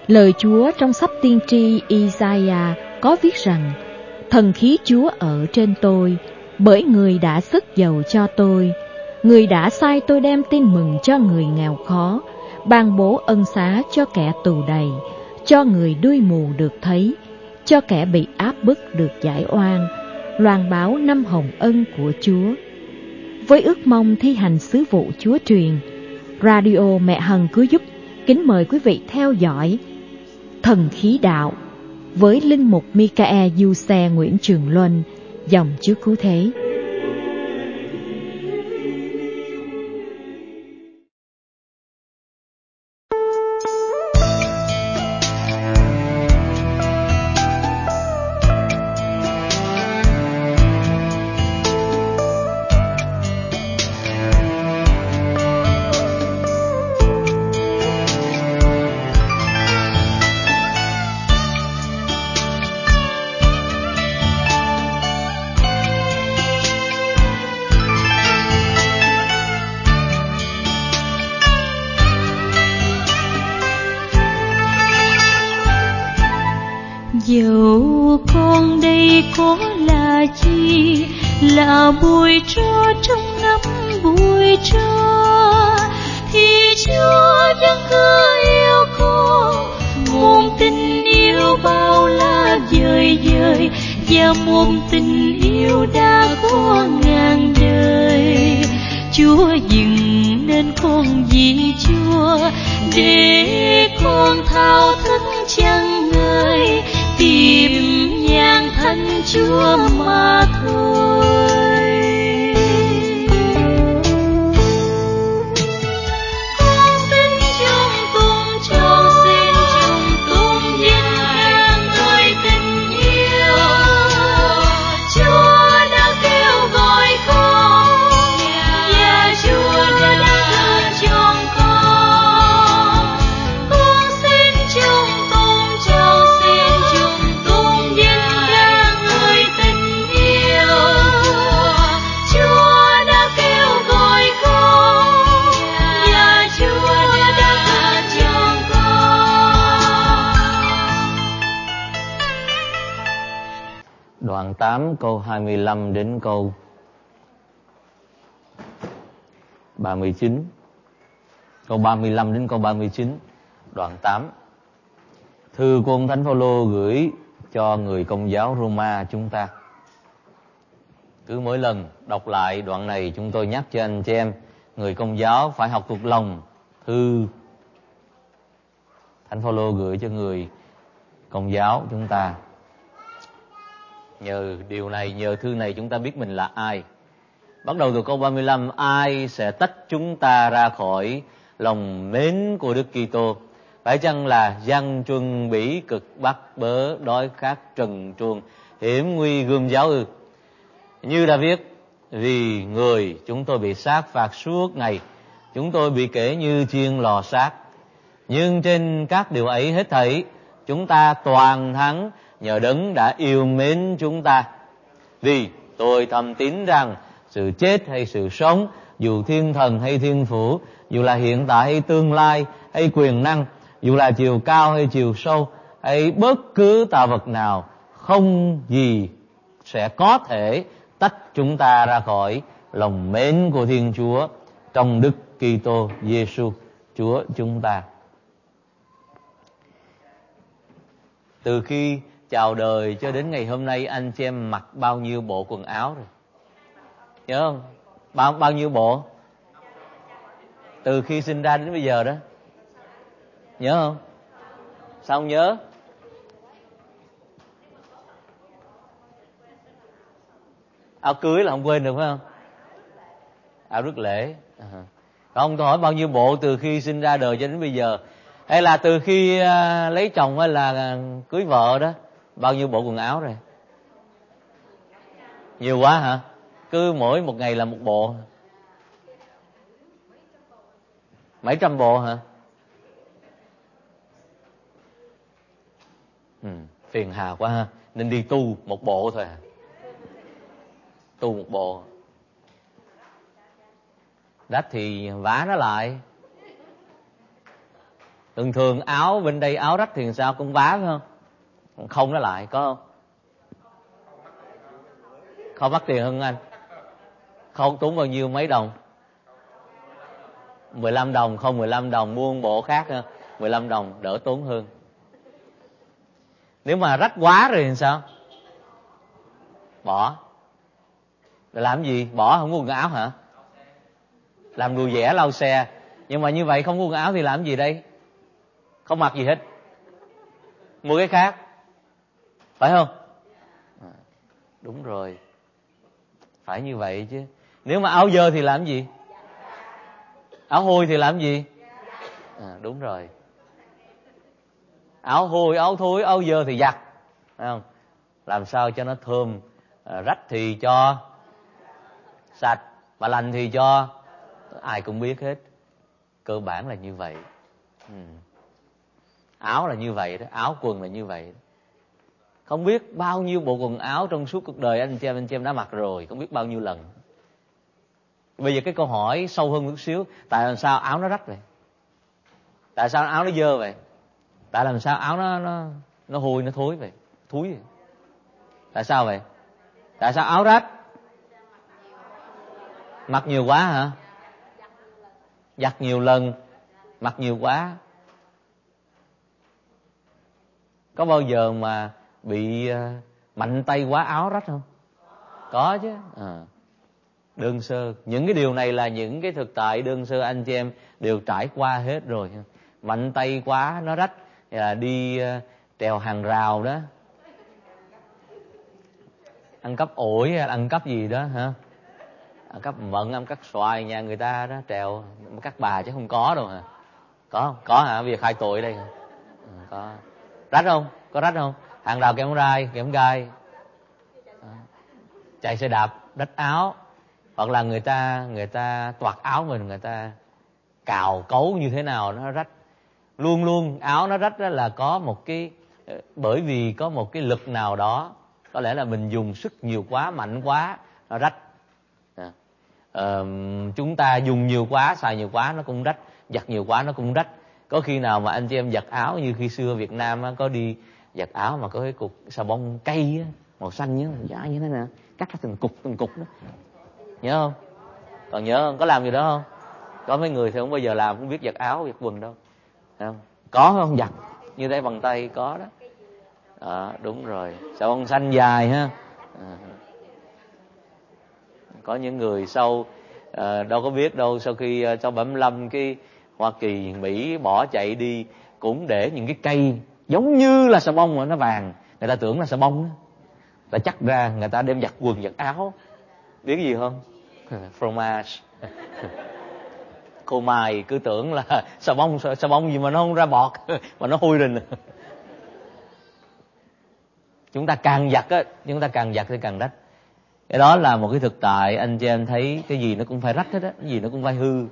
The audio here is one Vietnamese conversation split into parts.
Lời Chúa trong sách tiên tri Isaiah có viết rằng: Thần khí Chúa ở trên tôi, bởi Người đã sức dầu cho tôi. Người đã sai tôi đem tin mừng cho người nghèo khó, ban bố ân xá cho kẻ tù đầy, cho người đuôi mù được thấy, cho kẻ bị áp bức được giải oan, loan báo năm hồng ân của Chúa. Với ước mong thi hành sứ vụ Chúa truyền, Radio Mẹ Hằng Cứu Giúp kính mời quý vị theo dõi Thần Khí Đạo với linh mục Michael Du Xe Nguyễn Trường Luân, dòng Chúa Cứu Thế. Dẫu con đây có là chi, là bụi tro trong nắm bụi tro, thì Chúa vẫn cứ yêu con. Một tình yêu bao la vời vợi, và một tình yêu đã có ngàn đời. Chúa dừng nên con vì Chúa, để con thao thức chẳng ngại, tìm nhang thân Chúa mà thôi. Con tin chung tung tròn, xin chung tung vinh ca người tình yêu. Chúa đã kêu gọi con, và Chúa đã chọn con. Con xin chung tung tròn, xin chung tung vinh ca người tình yêu. Chúa đã kêu gọi con, và Chúa đã chọn con. Đoạn 8 câu 25 đến câu 39. Câu 35 đến câu 39. Đoạn 8. Thư của ông Thánh Phaolô gửi cho người Công giáo Roma chúng ta. Cứ mỗi lần đọc lại đoạn này, chúng tôi nhắc cho anh chị em người Công giáo phải học thuộc lòng thư Thánh Phaolô gửi cho người Công giáo chúng ta. Nhờ điều này, nhờ thư này, chúng ta biết mình là ai. Bắt đầu từ câu 35, ai sẽ tách chúng ta ra khỏi lòng mến của Đức Kitô? Phải chăng là gian truân bỉ cực, bắt bớ đói khát trần truồng, hiểm nguy gươm giáo ư? Như đã viết, vì người chúng tôi bị sát phạt suốt ngày, chúng tôi bị kể như chiên lò sát. Nhưng trên các điều ấy hết thảy, chúng ta toàn thắng nhờ Đấng đã yêu mến chúng ta. Vì tôi thầm tín rằng sự chết hay sự sống, dù thiên thần hay thiên phủ, dù là hiện tại hay tương lai, hay quyền năng, dù là chiều cao hay chiều sâu, hay bất cứ tạo vật nào, không gì sẽ có thể tách chúng ta ra khỏi lòng mến của Thiên Chúa trong Đức Kitô Giêsu Chúa chúng ta. Từ khi chào đời cho đến ngày hôm nay, anh chị em mặc bao nhiêu bộ quần áo rồi? Nhớ không? Bao nhiêu bộ? Từ khi sinh ra đến bây giờ đó. Nhớ không? Sao không nhớ? Áo cưới là không quên được phải không? Áo rước lễ. Không, tôi hỏi bao nhiêu bộ từ khi sinh ra đời cho đến bây giờ? Hay là từ khi lấy chồng hay là cưới vợ đó? Bao nhiêu bộ quần áo rồi? Nhiều quá hả? Cứ mỗi một ngày là một bộ. Mấy trăm bộ hả? Phiền hà quá ha. Nên đi tu một bộ thôi à. Tu một bộ. Đắt thì vá nó lại. Thường thường áo bên đây áo rách thì sao, cũng vá phải không? Không nó lại có không? Không mắc tiền hơn anh. Không tốn bao nhiêu, mấy đồng? 15 đồng, không 15 đồng mua một bộ khác ha. 15 đồng đỡ tốn hơn. Nếu mà rách quá rồi thì sao? Bỏ. Rồi làm gì? Bỏ không có quần áo hả? Làm đùi vẽ lau xe. Nhưng mà như vậy không có quần áo thì làm gì đây? Không mặc gì hết. Mua cái khác. Phải không? Đúng rồi. Phải như vậy chứ. Nếu mà áo dơ thì làm gì? Áo hôi thì làm gì? Đúng rồi. Áo hôi, áo thối, áo dơ thì giặt. Phải không? Làm sao cho nó thơm. Rách thì cho sạch, và lành thì cho. Ai cũng biết hết. Cơ bản là như vậy. Áo là như vậy đó, áo quần là như vậy đó. Không biết bao nhiêu bộ quần áo trong suốt cuộc đời anh chị em đã mặc rồi, không biết bao nhiêu lần. Bây giờ cái câu hỏi sâu hơn một xíu, tại sao áo nó rách vậy? Tại sao áo nó dơ vậy? Tại làm sao áo nó hôi, nó thối vậy? Thúi vậy? Tại sao vậy? Tại sao áo rách? Mặc nhiều quá hả? Giặt nhiều lần, mặc nhiều quá. Có bao giờ mà bị mạnh tay quá áo rách không? Có chứ. Đơn sơ. Những cái điều này là những cái thực tại đơn sơ anh chị em đều trải qua hết rồi. Mạnh tay quá nó rách, là đi trèo hàng rào đó, ăn cắp ổi hay ăn cắp gì đó hả? Ăn cắp mận, ăn cắp xoài nhà người ta đó, trèo. Các bà chứ không có đâu hả? Có không? Có hả? Bây giờ khai tội đây hả? Có. Rách không? Có rách không? Hàng rào kém rai, kém gai. Chạy xe đạp rách áo, hoặc là người ta toạc áo mình, người ta cào cấu như thế nào nó rách. Luôn luôn áo nó rách đó là có một cái, bởi vì có một cái lực nào đó, có lẽ là mình dùng sức nhiều quá, mạnh quá nó rách. Chúng ta dùng nhiều quá, xài nhiều quá nó cũng rách, giặt nhiều quá nó cũng rách. Có khi nào mà anh chị em giặt áo như khi xưa Việt Nam á, có đi giặt áo mà có cái cục xà bông cây á, màu xanh nhớ, giả như thế nè, cắt ra từng cục đó, nhớ không? Còn nhớ không? Có làm gì đó không? Có mấy người thì không bao giờ làm, không biết giặt áo, giặt quần đâu. Thấy không? Có không? Giặt như thế bằng tay có đó. Đúng rồi, xà bông xanh dài ha. Có những người sau đâu có biết đâu, sau khi sau 75 cái Hoa Kỳ, Mỹ bỏ chạy đi, cũng để những cái cây giống như là xà bông mà nó vàng, người ta tưởng là xà bông đó. Ta chắc ra người ta đem giặt quần giặt áo. Biết gì không? Fromage. Cô mài cứ tưởng là xà bông gì mà nó không ra bọt mà nó hôi rình. Chúng ta càng giặt thì càng rách. Cái đó là một cái thực tại anh chị em thấy, cái gì nó cũng phải rách hết á, cái gì nó cũng phải hư.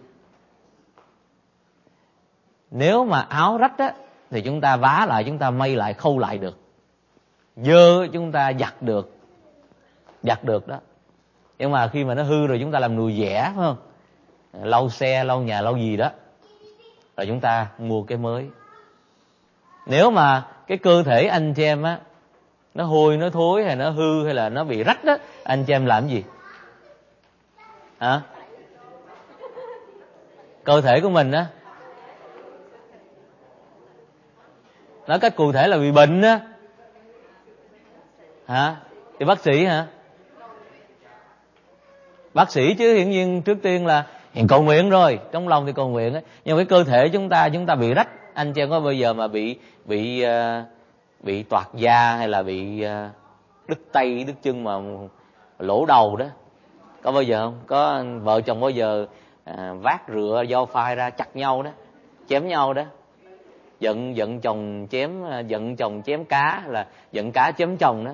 Nếu mà áo rách á thì chúng ta vá lại, chúng ta may lại, khâu lại được. Dơ chúng ta giặt được đó. Nhưng mà khi mà nó hư rồi chúng ta làm nùi vẽ, phải không? Lau xe, lau nhà, lau gì đó, rồi chúng ta mua cái mới. Nếu mà cái cơ thể anh chị em á nó hôi, nó thối, hay nó hư, hay là nó bị rách đó, anh chị em làm gì? Hả? Cơ thể của mình á, nói cách cụ thể là bị bệnh á, hả? Thì bác sĩ hả? Bác sĩ chứ, hiển nhiên trước tiên là cầu nguyện rồi, trong lòng thì cầu nguyện á. Nhưng cái cơ thể chúng ta bị rách, anh chị em có bao giờ mà bị toạc da, hay là bị đứt tay, đứt chân mà lỗ đầu đó? Có bao giờ không? Có vợ chồng bao giờ vác rựa dao phai ra chặt nhau đó, chém nhau đó, giận chồng chém cá, là giận cá chém chồng đó?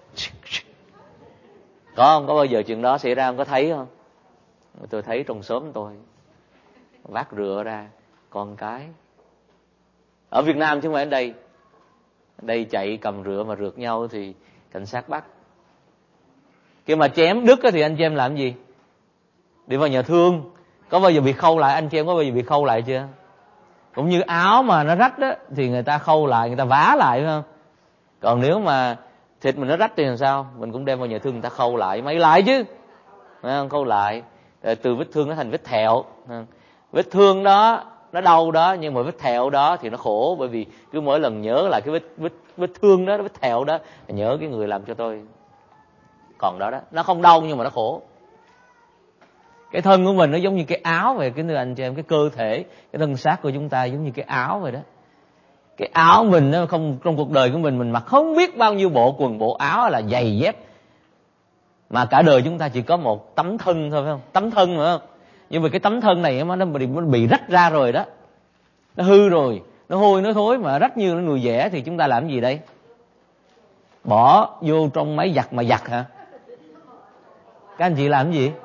Có không? Có bao giờ chuyện đó xảy ra không? Có thấy không? Tôi thấy trong xóm tôi vác rựa ra, con cái ở Việt Nam chứ không phải ở đây chạy cầm rựa mà rượt nhau thì cảnh sát bắt. Khi mà chém đứt thì anh chị em làm gì? Đi vào nhà thương. Có bao giờ bị khâu lại? Anh chị em có bao giờ bị khâu lại chưa? Cũng như áo mà nó rách đó thì người ta khâu lại, người ta vá lại, phải không? Còn nếu mà thịt mình nó rách thì làm sao? Mình cũng đem vào nhà thương người ta khâu lại, may lại chứ, phải không? Khâu lại, từ vết thương nó thành vết thẹo. Vết thương đó nó đau đó, nhưng mà vết thẹo đó thì nó khổ, bởi vì cứ mỗi lần nhớ lại cái vết thương đó, vết thẹo đó, nhớ cái người làm cho tôi. Còn đó đó, nó không đau nhưng mà nó khổ. Cái thân của mình nó giống như cái áo vậy, kính thưa anh chị em, cái cơ thể, cái thân xác của chúng ta giống như cái áo vậy đó. Cái áo mình nó không, trong cuộc đời của mình mặc không biết bao nhiêu bộ quần, bộ áo, là giày dép, mà cả đời chúng ta chỉ có một tấm thân thôi, phải không? Tấm thân, phải không? Nhưng mà cái tấm thân này nó bị rách ra rồi đó, nó hư rồi, nó hôi nó thối mà rách như người vẽ, thì chúng ta làm gì đây? Bỏ vô trong máy giặt mà giặt hả? Các anh chị làm cái gì?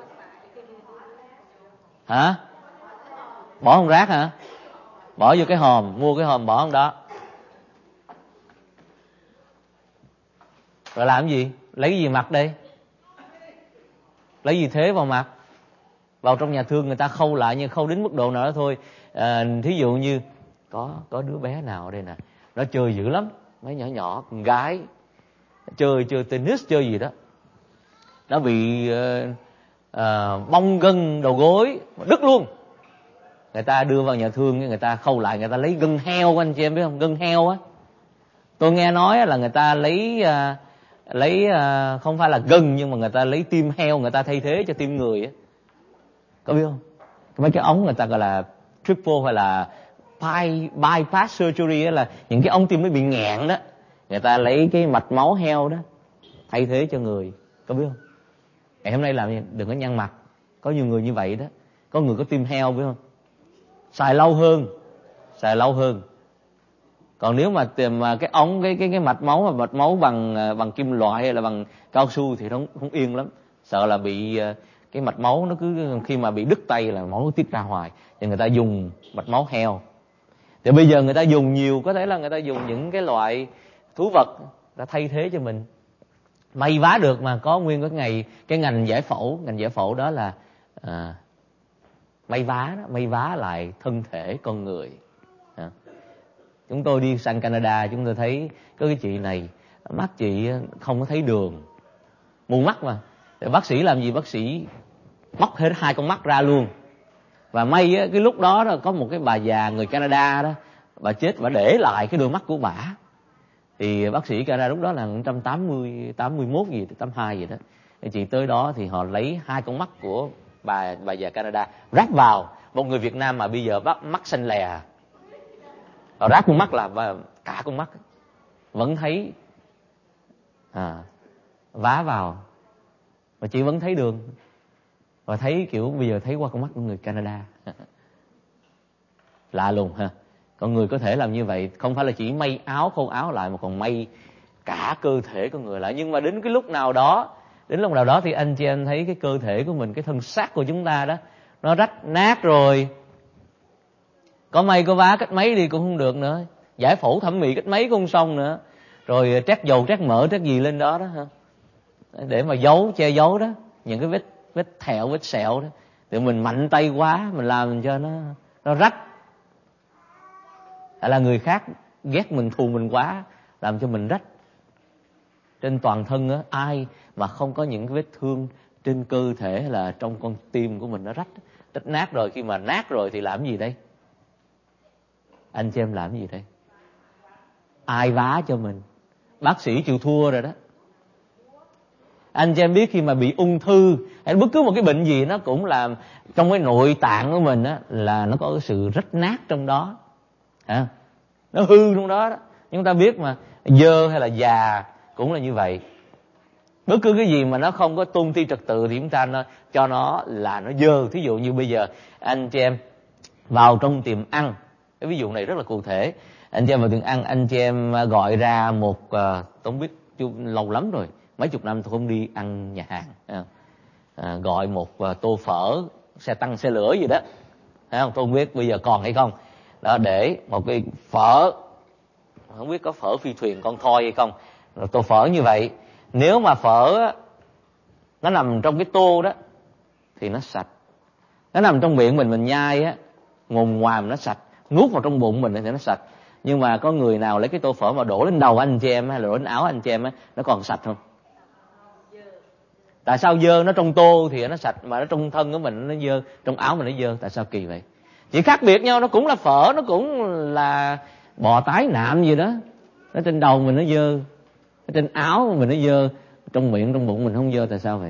Hả? Bỏ không rác hả? Bỏ vô cái hòm, mua cái hòm bỏ không đó. Rồi làm cái gì? Lấy cái gì mặc đây? Lấy gì thế vào mặt? Vào trong nhà thương người ta khâu lại, nhưng khâu đến mức độ nào đó thôi. Thí dụ như có đứa bé nào đây nè, nó chơi dữ lắm, mấy nhỏ nhỏ con gái chơi tennis, chơi gì đó, nó bị bong gân đầu gối đứt luôn. Người ta đưa vào nhà thương, người ta khâu lại, người ta lấy gân heo, anh chị em biết không? Gân heo á, tôi nghe nói là người ta lấy không phải là gân, nhưng mà người ta lấy tim heo, người ta thay thế cho tim người á, có biết không? Mấy cái ống người ta gọi là triple hay là bypass surgery á, là những cái ống tim nó bị nghẹn đó, người ta lấy cái mạch máu heo đó thay thế cho người, có biết không? Ngày hôm nay làm gì? Đừng có nhăn mặt, có nhiều người như vậy đó, có người có tim heo, biết không? Xài lâu hơn. Còn nếu mà tìm cái ống, cái mạch máu, mà mạch máu bằng kim loại hay là bằng cao su thì nó không yên lắm, sợ là bị cái mạch máu nó cứ khi mà bị đứt tay là máu nó tiết ra hoài, thì người ta dùng mạch máu heo. Thì bây giờ người ta dùng nhiều, có thể là người ta dùng những cái loại thú vật đã thay thế cho mình. May vá được mà, có nguyên cái ngành giải phẫu đó là may vá lại thân thể con người. Chúng tôi đi sang Canada, chúng tôi thấy có cái chị này, mắt chị không có thấy đường, mù mắt mà. Thì bác sĩ làm gì? Bác sĩ móc hết 2 con mắt ra luôn. Và may cái lúc đó có một cái bà già người Canada đó, bà chết, bà để lại cái đôi mắt của bả. Thì bác sĩ Canada lúc đó là 180, 81 gì, 82 gì đó. Thì chị tới đó thì họ lấy 2 con mắt của bà già Canada ráp vào. Một người Việt Nam mà bây giờ mắt xanh lè, họ ráp con mắt là cả con mắt vẫn thấy vá vào, mà chị vẫn thấy đường, và thấy kiểu bây giờ thấy qua con mắt của người Canada. Lạ lùng ha. Con người có thể làm như vậy, không phải là chỉ may áo, khâu áo lại, mà còn may cả cơ thể con người lại. Nhưng mà đến lúc nào đó thì anh chị em thấy cái cơ thể của mình, cái thân xác của chúng ta đó, nó rách nát rồi. Có may có vá cách mấy đi cũng không được nữa, giải phẫu thẩm mỹ cách mấy cũng không xong nữa, rồi trét dầu trét mỡ trét gì lên đó đó ha, để mà che giấu đó những cái vết thẹo, vết sẹo đó. Thì mình mạnh tay quá, mình làm cho nó rách, hay là người khác ghét mình, thù mình quá, làm cho mình rách. Trên toàn thân á, ai mà không có những cái vết thương trên cơ thể hay là trong con tim của mình nó rách nát rồi. Khi mà nát rồi thì làm gì đây? Anh chị em làm gì đây? Ai vá cho mình? Bác sĩ chịu thua rồi đó. Anh chị em biết khi mà bị ung thư hay bất cứ một cái bệnh gì, nó cũng làm trong cái nội tạng của mình á, là nó có cái sự rách nát trong đó, nó hư trong đó đó. Chúng ta biết mà, dơ hay là già cũng là như vậy. Bất cứ cái gì mà nó không có tôn ti trật tự thì chúng ta cho nó là nó dơ. Thí dụ như bây giờ anh chị em vào trong tiệm ăn, cái ví dụ này rất là cụ thể. Anh chị em vào tiệm ăn, anh chị em gọi ra một, tôi không biết lâu lắm rồi, mấy chục năm tôi không đi ăn nhà hàng, gọi một tô phở xe tăng xe lửa gì đó, thấy không? Tôi không biết bây giờ còn hay không đó, để một cái phở, không biết có phở phi thuyền con thoi hay không, rồi tô phở như vậy. Nếu mà phở nó nằm trong cái tô đó thì nó sạch, nó nằm trong miệng mình nhai á, ngồm ngoàm nó sạch. nuốt vào trong bụng mình thì nó sạch. Nhưng mà có người nào lấy cái tô phở mà đổ lên đầu anh chị em hay là đổ lên áo anh chị em á, nó còn sạch không? Tại sao dơ? Nó trong tô thì nó sạch, mà nó trong thân của mình nó dơ, trong áo mình nó dơ. Tại sao kỳ vậy? Chỉ khác biệt nhau, nó cũng là phở, nó cũng là bò tái nạm gì đó. Nó trên đầu mình nó dơ, nó trên áo mình nó dơ, trong miệng trong bụng mình không dơ. Tại sao vậy?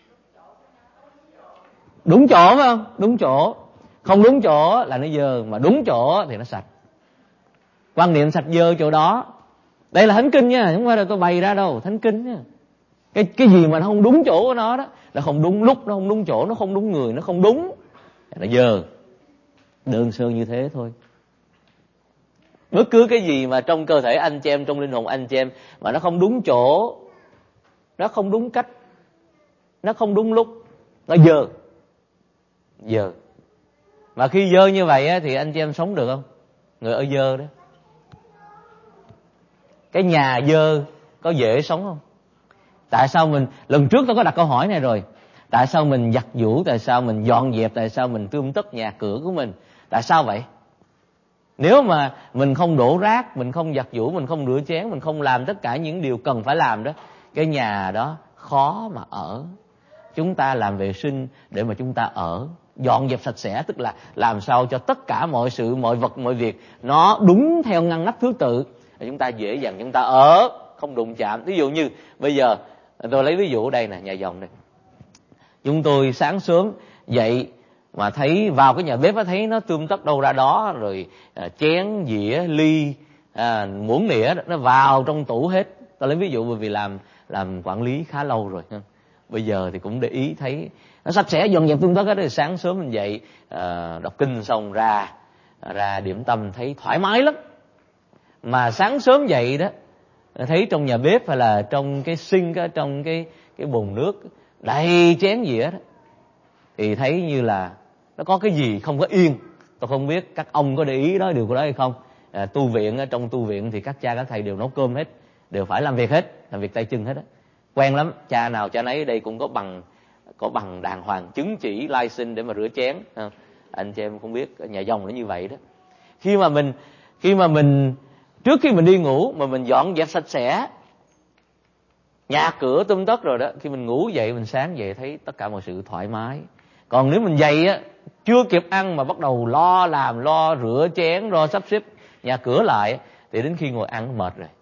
Đúng chỗ phải không? Đúng chỗ. Không đúng chỗ là nó dơ, mà đúng chỗ thì nó sạch. Quan niệm sạch dơ chỗ đó. Đây là thánh kinh nha, không phải là tôi bày ra đâu, thánh kinh nha. Cái gì mà nó không đúng chỗ của nó đó, nó không đúng lúc, nó không đúng chỗ, nó không đúng người, nó không đúng, nó dơ. Đơn sơ như thế thôi. Bất cứ cái gì mà trong cơ thể anh chị em, trong linh hồn anh chị em mà nó không đúng chỗ, nó không đúng cách, nó không đúng lúc, nó dơ. Dơ. Mà khi dơ như vậy á, thì anh chị em sống được không? Người ở dơ đó. Cái nhà dơ có dễ sống không? Tại sao mình, lần trước tôi có đặt câu hỏi này rồi, tại sao mình giặt giũ, tại sao mình dọn dẹp, tại sao mình tươm tất nhà cửa của mình? Tại sao vậy? Nếu mà mình không đổ rác, mình không giặt giũ, mình không rửa chén, mình không làm tất cả những điều cần phải làm đó, cái nhà đó khó mà ở. Chúng ta làm vệ sinh để mà chúng ta ở, dọn dẹp sạch sẽ, tức là làm sao cho tất cả mọi sự, mọi vật, mọi việc nó đúng theo ngăn nắp thứ tự, để chúng ta dễ dàng chúng ta ở, không đụng chạm. Ví dụ như bây giờ tôi lấy ví dụ ở đây nè, nhà dòng đây. Chúng tôi sáng sớm dậy mà thấy vào cái nhà bếp thấy nó tươm tất đâu ra đó, rồi chén, dĩa, ly, muỗng nĩa nó vào trong tủ hết. Tôi lấy ví dụ bởi vì làm quản lý khá lâu rồi. Bây giờ thì cũng để ý thấy nó sạch sẽ, dọn dẹp tươm tất hết. Sáng sớm mình dậy đọc kinh xong ra điểm tâm thấy thoải mái lắm. Mà sáng sớm dậy đó thấy trong nhà bếp hay là trong cái sink, trong cái bồn nước đầy chén dĩa đó, thì thấy như là nó có cái gì không có yên. Tôi không biết các ông có để ý đó điều của đó hay không. Tu viện, trong tu viện thì các cha các thầy đều nấu cơm hết, đều phải làm việc hết, làm việc tay chân hết á. Quen lắm, cha nào cha nấy ở đây cũng có bằng đàng hoàng, chứng chỉ license để mà rửa chén. Anh chị em không biết nhà dòng nó như vậy đó. Khi mà mình trước khi mình đi ngủ mà mình dọn dẹp sạch sẽ nhà cửa tươm tất rồi đó, khi mình ngủ dậy, mình sáng dậy thấy tất cả mọi sự thoải mái. Còn nếu mình dậy á, chưa kịp ăn mà bắt đầu lo làm, lo rửa chén, lo sắp xếp nhà cửa lại, thì đến khi ngồi ăn mệt rồi.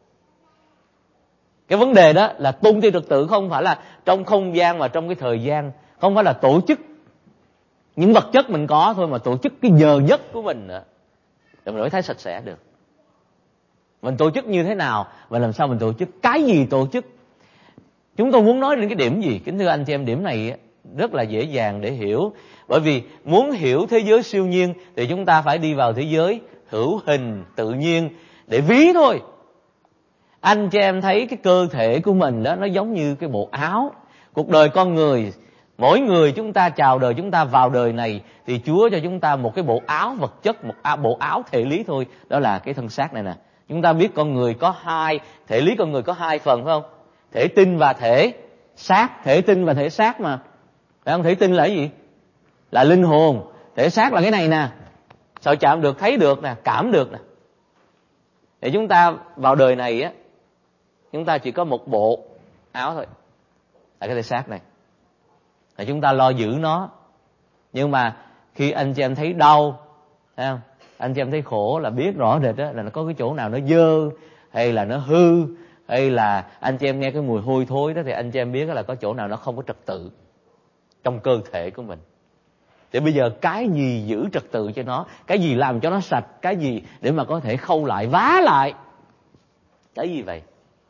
Cái vấn đề đó là tôn ti trật tự không phải là trong không gian mà trong cái thời gian, không phải là tổ chức những vật chất mình có thôi, mà tổ chức cái giờ giấc của mình nữa, để mình mới thấy sạch sẽ được. Mình tổ chức như thế nào và làm sao mình tổ chức, cái gì tổ chức. Chúng tôi muốn nói đến cái điểm gì? Kính thưa anh chị em, điểm này rất là dễ dàng để hiểu. Bởi vì muốn hiểu thế giới siêu nhiên thì chúng ta phải đi vào thế giới hữu hình, tự nhiên để ví thôi. Anh chị em thấy cái cơ thể của mình đó, nó giống như cái bộ áo. Cuộc đời con người, mỗi người chúng ta chào đời, chúng ta vào đời này thì Chúa cho chúng ta một cái bộ áo vật chất, một bộ áo thể lý thôi. Đó là cái thân xác này nè. Chúng ta biết con người có thể lý con người có hai phần phải không? Thể tinh và thể xác. Thể tinh và thể xác mà. Phải không? Thể tinh là cái gì? Là linh hồn. Thể xác là cái này nè. Sợ chạm được, thấy được nè, cảm được nè. Để chúng ta vào đời này á, chúng ta chỉ có một bộ áo thôi, là cái thể xác này. Là chúng ta lo giữ nó. Nhưng mà khi anh chị em thấy đau, thấy không? Anh chị em thấy khổ là biết rõ rệt đó, là nó có cái chỗ nào nó dơ, hay là nó hư, hay là anh chị em nghe cái mùi hôi thối đó, thì anh chị em biết là có chỗ nào nó không có trật tự trong cơ thể của mình. Thì bây giờ cái gì giữ trật tự cho nó, cái gì làm cho nó sạch, cái gì để mà có thể khâu lại, vá lại, cái gì vậy?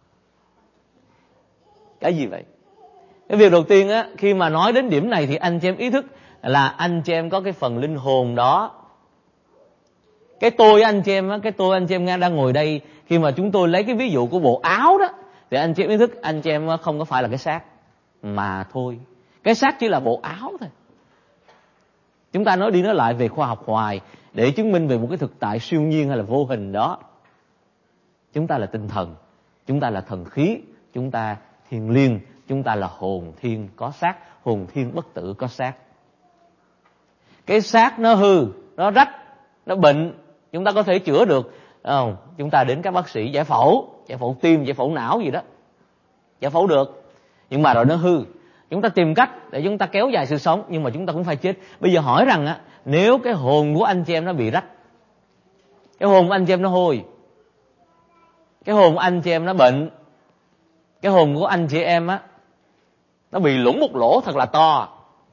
Cái gì vậy? Cái việc đầu tiên á, khi mà nói đến điểm này thì anh chị em ý thức là anh chị em có cái phần linh hồn đó. Cái tôi anh chị em á, cái tôi anh chị em đang ngồi đây, khi mà chúng tôi lấy cái ví dụ của bộ áo đó, thì anh chị em ý thức anh chị em không có phải là cái xác mà thôi. Cái xác chỉ là bộ áo thôi. Chúng ta nói đi nói lại về khoa học hoài để chứng minh về một cái thực tại siêu nhiên hay là vô hình đó. Chúng ta là tinh thần, chúng ta là thần khí, chúng ta thiêng liêng, chúng ta là hồn thiên có xác, hồn thiên bất tử có xác. Cái xác nó hư, nó rách, nó bệnh, Chúng ta có thể chữa được, chúng ta đến các bác sĩ giải phẫu tim, giải phẫu não gì đó, giải phẫu được, nhưng mà rồi nó hư. Chúng ta tìm cách để chúng ta kéo dài sự sống, nhưng mà chúng ta cũng phải chết. Bây giờ hỏi rằng á, nếu cái hồn của anh chị em nó bị rách, cái hồn của anh chị em nó hôi, cái hồn của anh chị em nó bệnh, cái hồn của anh chị em á nó bị lủng một lỗ thật là to,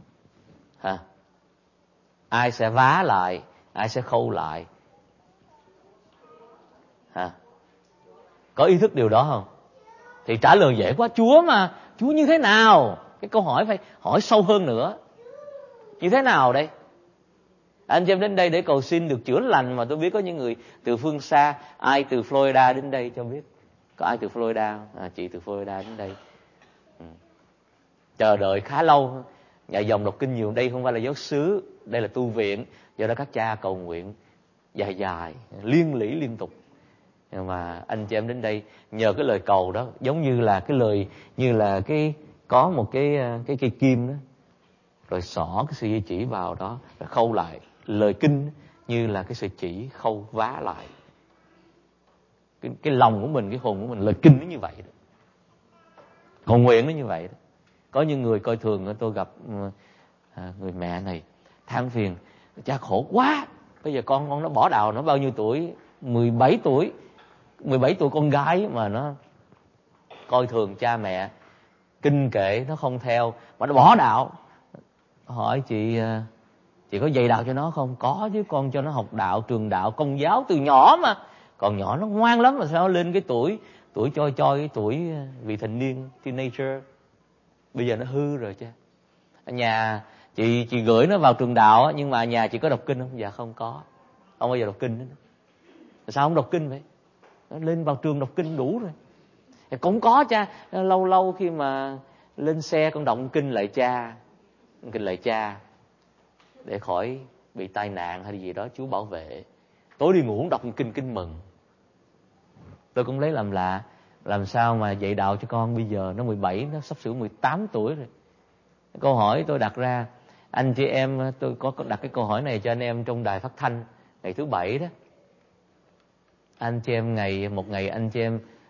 ai sẽ vá lại, ai sẽ khâu lại? Có ý thức điều đó không? Thì trả lời dễ quá, Chúa mà, Chúa như thế nào? Cái câu hỏi phải hỏi sâu hơn nữa. Như thế nào đây? Anh chị em đến đây để cầu xin được chữa lành, mà tôi biết có những người từ phương xa. Ai từ Florida đến đây cho biết? Có ai từ Florida? Chị từ Florida đến đây. Chờ đợi khá lâu. Nhà dòng đọc kinh nhiều. Đây không phải là giáo xứ, đây là tu viện. Do đó các cha cầu nguyện dài dài, liên lỉ liên tục. Nhưng mà anh chị em đến đây nhờ cái lời cầu đó, giống như là cái lời, như là cái có một cái cây kim đó, rồi xỏ cái sợi dây chỉ vào đó, rồi khâu lại. Lời kinh như là cái sợi chỉ khâu vá lại. Cái lòng của mình, cái hồn của mình, lời kinh nó như vậy đó. Cầu nguyện nó như vậy đó. Có những người coi thường, tôi gặp người mẹ này than phiền, cha khổ quá, bây giờ con nó bỏ đạo, nó bao nhiêu tuổi? 17 tuổi con gái mà nó coi thường cha mẹ, kinh kệ nó không theo, mà nó bỏ đạo. Hỏi chị có dạy đạo cho nó không? Có chứ, con cho nó học đạo, trường đạo, công giáo từ nhỏ mà. Còn nhỏ nó ngoan lắm, mà sao lên cái tuổi choi cái tuổi vị thành niên, teenager, bây giờ nó hư rồi cha. Ở nhà chị gửi nó vào trường đạo, nhưng mà nhà chị có đọc kinh không? Dạ không có, không bao giờ đọc kinh nữa. Sao không đọc kinh vậy? Nó lên vào trường đọc kinh đủ rồi. Cũng có cha, lâu khi mà lên xe con đọc kinh lại cha, để khỏi bị tai nạn hay gì đó, Chúa bảo vệ. Tối đi ngủ đọc kinh mừng. Tôi cũng lấy làm lạ, làm sao mà dạy đạo cho con bây giờ nó 17, nó sắp sửa 18 tuổi rồi. Câu hỏi tôi đặt ra, anh chị em, tôi có đặt cái câu hỏi này cho anh em trong đài phát thanh ngày thứ Bảy đó. Anh chị em một ngày anh chị em